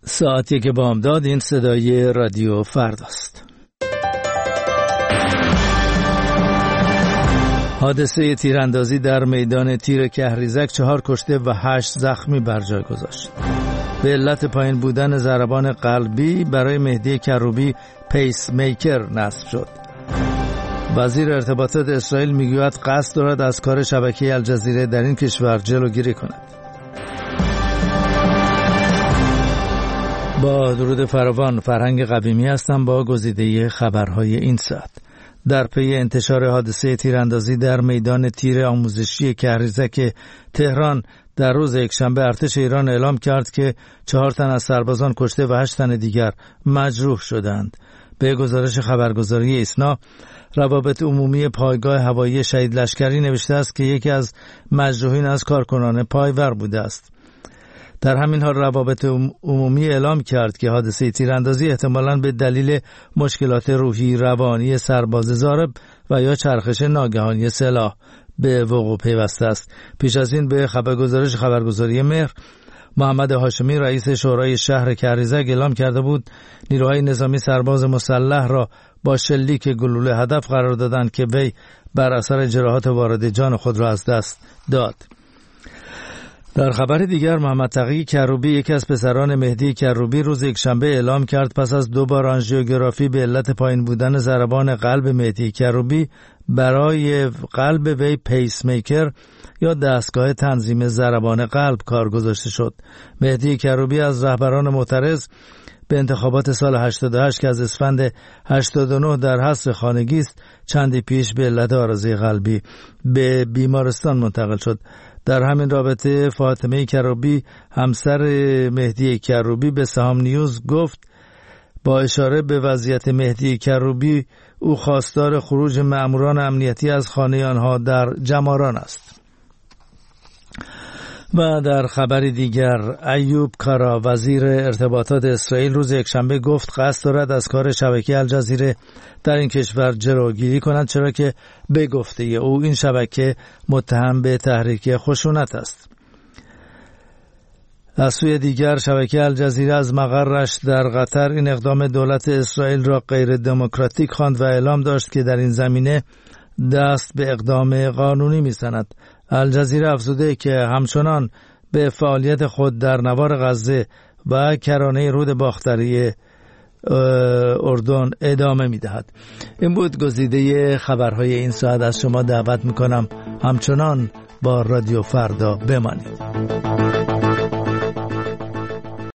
ساعت 1 بامداد. این صدای رادیو فرداست. حادثه تیراندازی در میدان تیر کهریزک 4 کشته و 8 زخمی بر جای گذاشت. به علت پایین بودن ضربان قلبی برای مهدی کروبی پیس میکر نصب شد. وزیر ارتباطات اسرائیل میگوید قصد دارد از کار شبکه الجزیره در این کشور جلوگیری کند. با درود فراوان، فرهنگ قویمی هستم با گزیده خبرهای این ساعت. در پی انتشار حادثه تیراندازی در میدان تیر آموزشی کهریزک تهران در روز یکشنبه ارتش ایران اعلام کرد که 4 تن از سربازان کشته و 8 تن دیگر مجروح شدند. به گزارش خبرگزاری ایسنا، روابط عمومی پایگاه هوایی شهید لشکری نوشته است که یکی از مجروحین از کارکنان پایور بوده است. در همین حال روابط عمومی اعلام کرد که حادثه تیراندازی احتمالاً به دلیل مشکلات روحی روانی سرباز ضارب و یا چرخش ناگهانی سلاح به وقوع پیوسته است. پیش از این به خبرگزاری مهر، محمد هاشمی رئیس شورای شهر کهریزک اعلام کرده بود نیروهای نظامی سرباز مسلح را با شلیک گلوله هدف قرار دادند که وی بر اثر جراحات وارده جان خود را از دست داد. در خبر دیگر، محمد تقی کروبی، یکی از پسران مهدی کروبی، روز یکشنبه اعلام کرد پس از 2 بار آنژیوگرافی به علت پایین بودن ضربان قلب مهدی کروبی برای قلب وی پیس میکر یا دستگاه تنظیم ضربان قلب کار گذاشته شد. مهدی کروبی از رهبران معترض به انتخابات سال 88 که از اسفند 89 در حصر خانگی است، چندی پیش به علت عارضه قلبی به بیمارستان منتقل شد. در همین رابطه فاطمه کروبی، همسر مهدی کروبی، به سهام نیوز گفت با اشاره به وضعیت مهدی کروبی او خواستار خروج مأموران امنیتی از خانه آنها در جماران است. و در خبری دیگر، ایوب کارا، وزیر ارتباطات اسرائیل، روز یکشنبه گفت قصد دارد از کار شبکه الجزیره در این کشور جلوگیری کند، چرا که به گفته او این شبکه متهم به تحریک خشونت است. از سوی دیگر، شبکه الجزیره از مقرش در قطر این اقدام دولت اسرائیل را غیر دموکراتیک خواند و اعلام داشت که در این زمینه دست به اقدام قانونی می‌زند. الجزیره افزوده که همچنان به فعالیت خود در نوار غزه و کرانه رود باختری اردن ادامه می‌دهد. این بود گزیده خبرهای این ساعت. از شما دعوت می‌کنم همچنان با رادیو فردا بمانید.